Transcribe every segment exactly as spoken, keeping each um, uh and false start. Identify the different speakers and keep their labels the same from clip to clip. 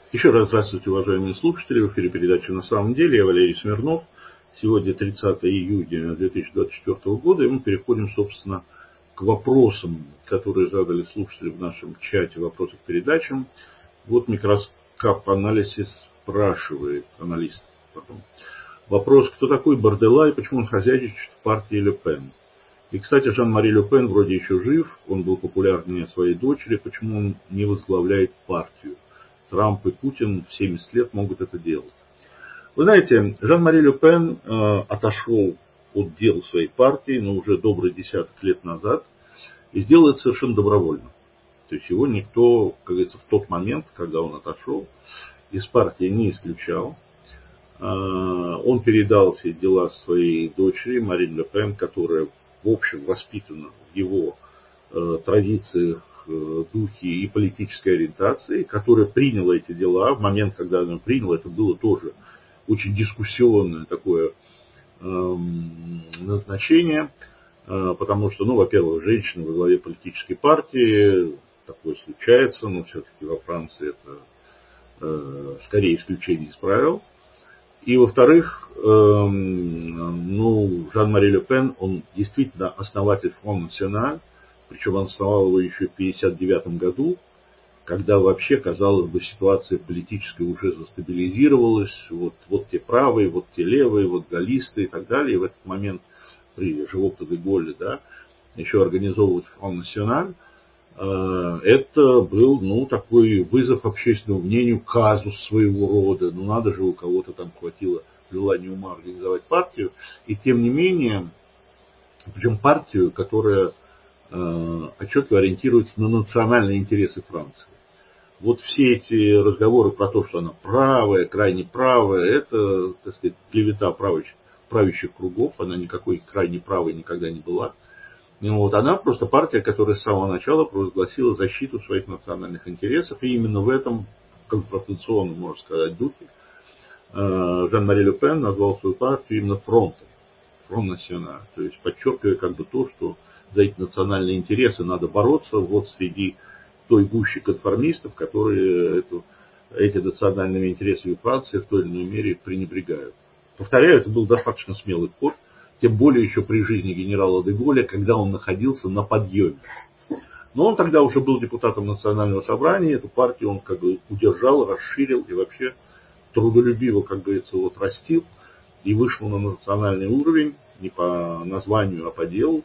Speaker 1: Еще раз здравствуйте, уважаемые слушатели. В эфире передача «На самом деле». Я Валерий Смирнов. Сегодня тридцатое июня две тысячи двадцать четвёртого года, и мы переходим, собственно, к вопросам, которые задали слушатели в нашем чате «Вопросы к передачам». Вот Микроскап Анализис спрашивает, аналист потом. Вопрос: кто такой Барделла и почему он хозяйничает в партии Ле Пен? И, кстати, Жан-Мари Ле Пен вроде еще жив, он был популярнее своей дочери, почему он не возглавляет партию? Трамп и Путин в семьдесят лет могут это делать. Вы знаете, Жан-Мари Ле Пен э, отошел от дел своей партии, но уже добрый десяток лет назад, и сделал это совершенно добровольно. То есть его никто, как говорится, в тот момент, когда он отошел, из партии не исключал. Э, он передал все дела своей дочери Марин Ле Пен, которая, в общем, воспитана в его э, традициях, духе и политической ориентации, которая приняла эти дела. В момент, когда она приняла, это было тоже очень дискуссионное такое э, назначение, э, потому что, ну, во-первых, женщина во главе политической партии, такое случается, но все-таки во Франции это э, скорее исключение из правил. И, во-вторых, э, ну, Жан-Мари Ле Пен, он действительно основатель Фронт Националь, причем он основал его еще в пятьдесят девятом году, когда вообще, казалось бы, ситуация политическая уже застабилизировалась. Вот, вот те правые, вот те левые, вот галлисты и так далее. И в этот момент при Живопто де Голле, да, еще организовывать Фронт Националь, э, это был, ну, такой вызов общественному мнению, казус своего рода. Ну, надо же, у кого-то там хватило желания ума организовать партию. И тем не менее, причем партию, которая отчетливо ориентируется на национальные интересы Франции. Вот все эти разговоры про то, что она правая, крайне правая, это, так сказать, клевета правящих, правящих кругов, она никакой крайне правой никогда не была. И вот она просто партия, которая с самого начала провозгласила защиту своих национальных интересов, и именно в этом конфронтационном, можно сказать, духе Жан-Мари Ле Пен назвал свою партию именно фронтом, Фронт Националь, то есть подчеркивая как бы то, что за эти национальные интересы надо бороться вот среди той гущи конформистов, которые эту, эти национальными интересами Франции в той или иной мере пренебрегают. Повторяю, это был достаточно смелый ход, тем более еще при жизни генерала де Голля, когда он находился на подъеме. Но он тогда уже был депутатом Национального собрания, эту партию он как бы удержал, расширил и вообще трудолюбиво, как говорится, вот растил и вышел на национальный уровень не по названию, а по делу,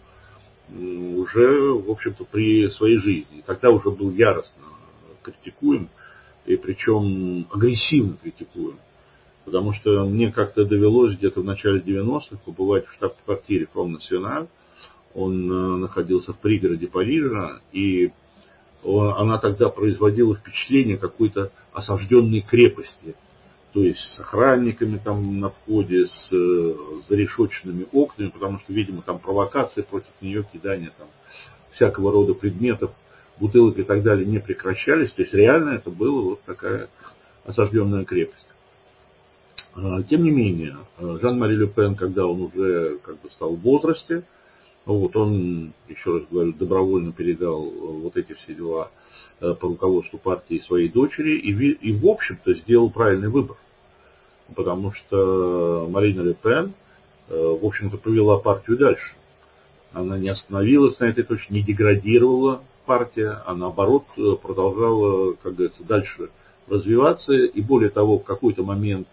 Speaker 1: уже, в общем-то, при своей жизни. Тогда уже был яростно критикуем, и причем агрессивно критикуем. Потому что мне как-то довелось где-то в начале девяностых побывать в штаб-квартире Фронт Националь. Он находился в пригороде Парижа, и она тогда производила впечатление какой-то осажденной крепости. То есть с охранниками там на входе, с э, зарешетченными окнами, потому что, видимо, там провокации против нее, кидание там всякого рода предметов, бутылок и так далее не прекращались. То есть реально это была вот такая осажденная крепость. Тем не менее, Жан-Мари Ле Пен, когда он уже как бы стал в возрасте, вот он, еще раз говорю, добровольно передал вот эти все дела по руководству партии своей дочери и, и в общем-то, сделал правильный выбор. Потому что Марина Ле Пен, в общем-то, повела партию дальше. Она не остановилась на этой точке, не деградировала партия, а наоборот продолжала, как говорится, дальше развиваться. И более того, в какой-то момент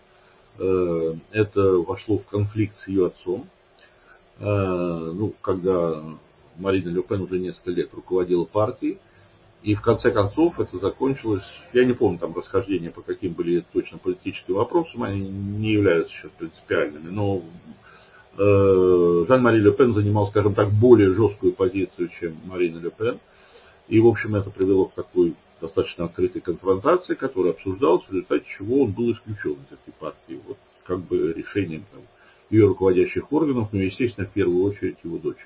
Speaker 1: это вошло в конфликт с ее отцом. Ну, когда Марина Ле Пен уже несколько лет руководила партией. И в конце концов это закончилось, я не помню там расхождения по каким были точно политическим вопросам, они не являются сейчас принципиальными, но э, Жан-Мари Ле Пен занимал, скажем так, более жесткую позицию, чем Марина Ле Пен. И, в общем, это привело к такой достаточно открытой конфронтации, которая обсуждалась, в результате чего он был исключен из этой партии. Вот как бы решением там, ее руководящих органов, но, естественно, в первую очередь его дочери.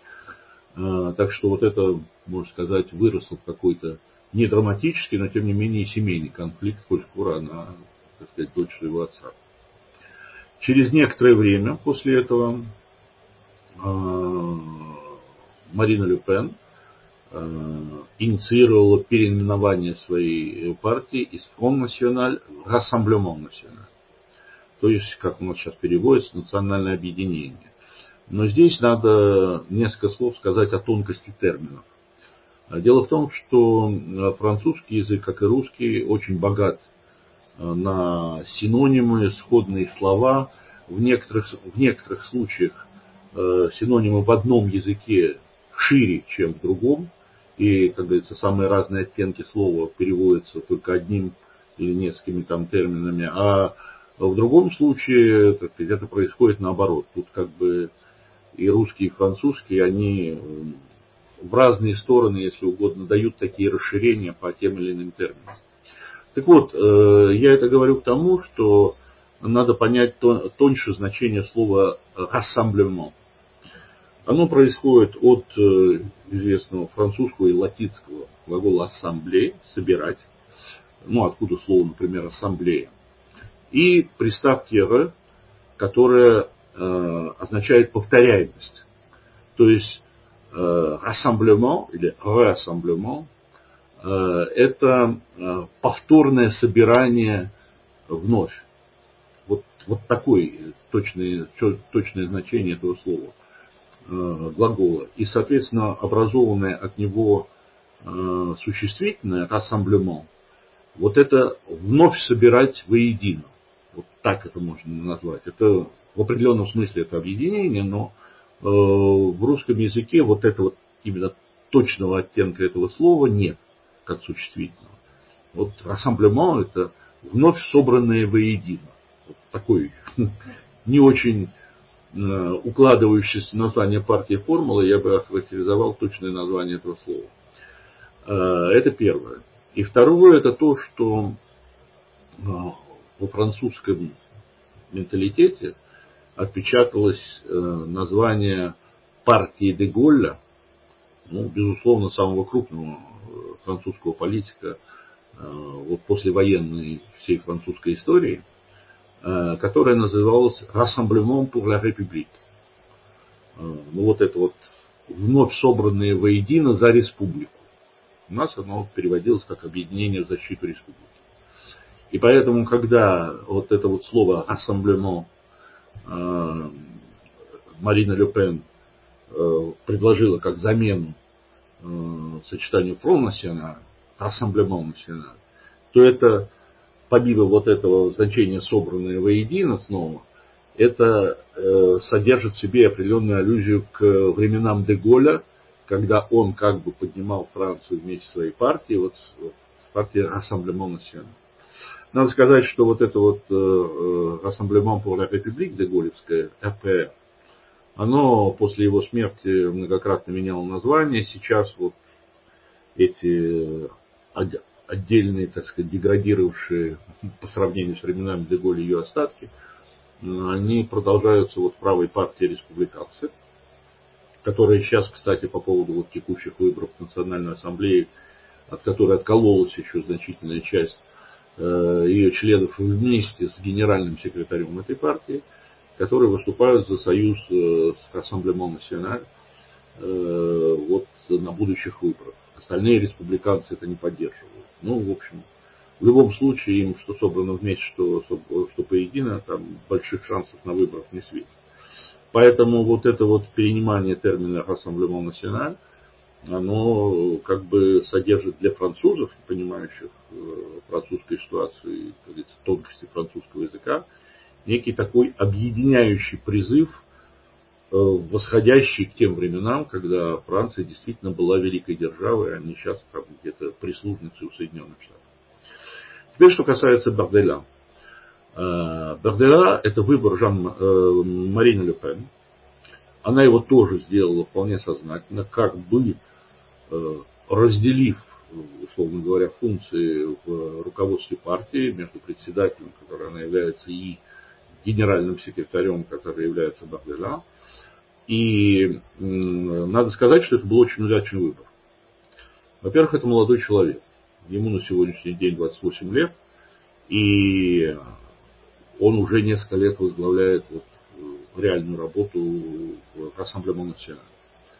Speaker 1: Так что вот это, можно сказать, выросло в какой-то не драматический, но тем не менее семейный конфликт, коль скоро она, так сказать, дочь своего отца. Через некоторое время после этого Марина Ле Пен инициировала переименование своей партии из Front National в Rassemblement National. То есть, как у нас сейчас переводится, национальное объединение. Но здесь надо несколько слов сказать о тонкости терминов. Дело в том, что французский язык, как и русский, очень богат на синонимы, сходные слова. В некоторых, в некоторых случаях синонимы в одном языке шире, чем в другом. И, как говорится, самые разные оттенки слова переводятся только одним или несколькими там терминами. А в другом случае, так сказать, это происходит наоборот. Тут как бы и русский, и французский, они в разные стороны, если угодно, дают такие расширения по тем или иным терминам. Так вот, я это говорю к тому, что надо понять тоньше значение слова «рассамблемент». Оно происходит от известного французского и латинского глагола «ассамблея» – «собирать», ну, откуда слово, например, «ассамблея», и приставки «р», которая э, означает повторяемость. То есть э, «рассамблемент» или «реассамблемент» э, – это э, повторное собирание вновь. Вот, вот такое точное, точное значение этого слова. Глагола. И, соответственно, образованное от него э, существительное «рассамблемент», вот это вновь собирать воедино. Вот так это можно назвать. Это в определенном смысле это объединение, но э, в русском языке вот этого именно точного оттенка этого слова нет, как существительного. Вот «рассамблемент» это вновь собранное воедино. Вот такой не очень укладывающееся название партии формулы, я бы охарактеризовал точное название этого слова. Это первое. И второе, это то, что во французском менталитете отпечаталось название партии де Голля, ну, безусловно, самого крупного французского политика вот послевоенной всей французской истории, которая называлась «Rassemblement pour la République». Ну, вот это вот вновь собранные воедино за республику. У нас оно переводилось как «Объединение в защиту республики». И поэтому, когда вот это вот слово «Rassemblement» э, Марина Ле Пен э, предложила как замену э, сочетанию Front National, «Rassemblement National», то это, помимо вот этого значения «собранное воедино» снова, это э, содержит в себе определенную аллюзию к временам де Голля, когда он как бы поднимал Францию вместе с своей партией, вот с партией «Rassemblement National». Надо сказать, что вот это вот э, «Rassemblement pour la République» де Голлевское, эр пэ эр, оно после его смерти многократно меняло название. Сейчас вот эти отдельные, так сказать, деградировавшие по сравнению с временами де Голля ее остатки, они продолжаются вот в правой партии республиканцы, которая сейчас, кстати, по поводу вот текущих выборов в Национальную ассамблею, от которой откололась еще значительная часть э, ее членов вместе с генеральным секретарем этой партии, которые выступают за союз э, с Rassemblement National э, вот на будущих выборах. Остальные республиканцы это не поддерживают. Ну, в общем, в любом случае, им что собрано вместе, что, что поедино, там больших шансов на выборах не светит. Поэтому вот это вот перенимание термина «Rassemblement National», оно как бы содержит для французов, понимающих французскую ситуацию и, как говорится, тонкости французского языка, некий такой объединяющий призыв, восходящий к тем временам, когда Франция действительно была великой державой, а не сейчас там где-то прислужницей у Соединенных Штатов. Теперь, что касается Барделя. Барделя – это выбор Жан Марины Ле Пен. Она его тоже сделала вполне сознательно, как бы разделив, условно говоря, функции в руководстве партии между председателем, который она является, и генеральным секретарем, который является Барделя. И надо сказать, что это был очень удачный выбор. Во-первых, это молодой человек. Ему на сегодняшний день двадцать восемь лет, и он уже несколько лет возглавляет вот реальную работу в Rassemblement National.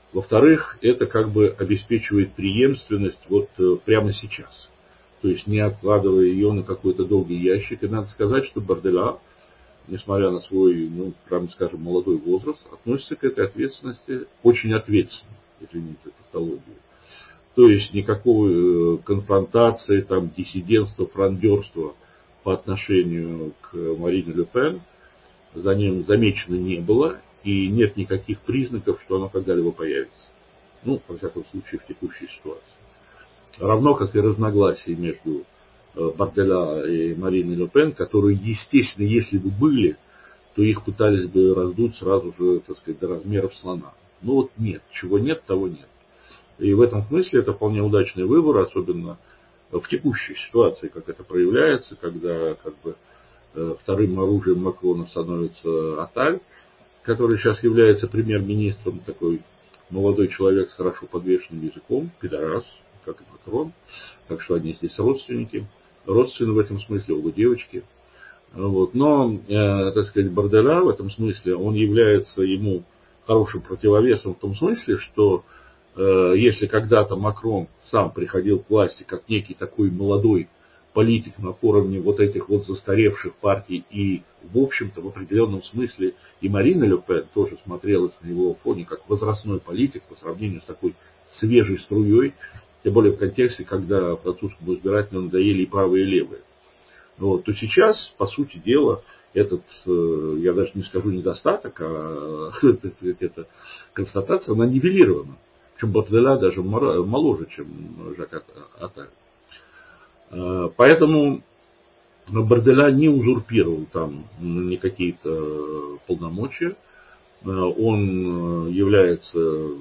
Speaker 1: Во-вторых, это как бы обеспечивает преемственность вот прямо сейчас. То есть не откладывая ее на какой-то долгий ящик. И надо сказать, что Барделя, несмотря на свой, ну, прямо скажем, молодой возраст, относится к этой ответственности очень ответственно, извините за тавтологию. То есть никакой конфронтации, там, диссидентства, фрондерства по отношению к Марине Ле Пен за ним замечено не было, и нет никаких признаков, что оно когда-либо появится. Ну, во всяком случае, в текущей ситуации. Равно как и разногласия между Барделя и Мариной Ле Пен, которые, естественно, если бы были, то их пытались бы раздуть сразу же, так сказать, до размеров слона. Ну вот нет, чего нет, того нет. И в этом смысле это вполне удачный выбор, особенно в текущей ситуации, как это проявляется, когда как бы вторым оружием Макрона становится Аталь, который сейчас является премьер-министром, такой молодой человек с хорошо подвешенным языком, пидорас, как и Макрон, так что они здесь родственники, родственны в этом смысле, оба девочки. Вот. Но, э, так сказать, Барделя в этом смысле, он является ему хорошим противовесом в том смысле, что э, если когда-то Макрон сам приходил к власти как некий такой молодой политик на уровне вот этих вот застаревших партий, и, в общем-то, в определенном смысле и Марина Ле Пен тоже смотрелась на его фоне как возрастной политик по сравнению с такой свежей струей, тем более в контексте, когда французскому избирателю надоели и правые, и левые. Вот, то сейчас, по сути дела, этот, я даже не скажу недостаток, а так сказать, эта констатация, она нивелирована. Причем Барделя даже моложе, чем Жак Аталь. Поэтому Барделя не узурпировал там не какие-то полномочия. Он является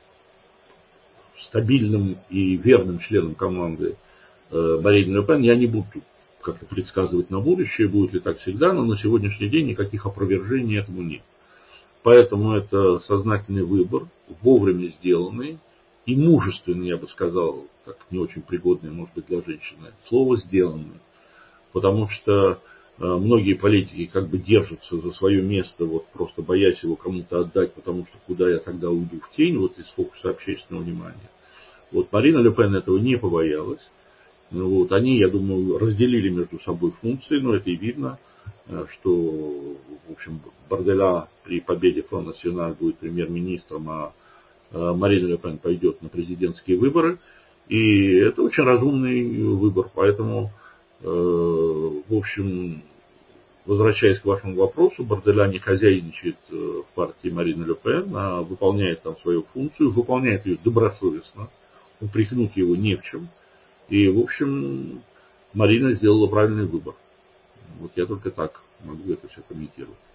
Speaker 1: стабильным и верным членом команды Марины Ле Пен. Я не буду как-то предсказывать на будущее, будет ли так всегда, но на сегодняшний день никаких опровержений этому нет. Поэтому это сознательный выбор, вовремя сделанный и мужественный, я бы сказал, так не очень пригодное, может быть, для женщины, слово сделанное. Потому что многие политики как бы держатся за свое место, вот просто боясь его кому-то отдать, потому что куда я тогда уйду в тень, вот из фокуса общественного внимания. Вот Марина Ле Пен этого не побоялась. Вот, они, я думаю, разделили между собой функции, но это и видно, что, в общем, Барделя при победе Фронт Националь будет премьер-министром, а Марина Ле Пен пойдет на президентские выборы. И это очень разумный выбор. Поэтому, в общем, возвращаясь к вашему вопросу, Барделя не хозяйничает в партии Марины Ле Пен, а выполняет там свою функцию, выполняет ее добросовестно, упрекнуть его не в чем. И, в общем, Марина сделала правильный выбор. Вот я только так могу это все комментировать.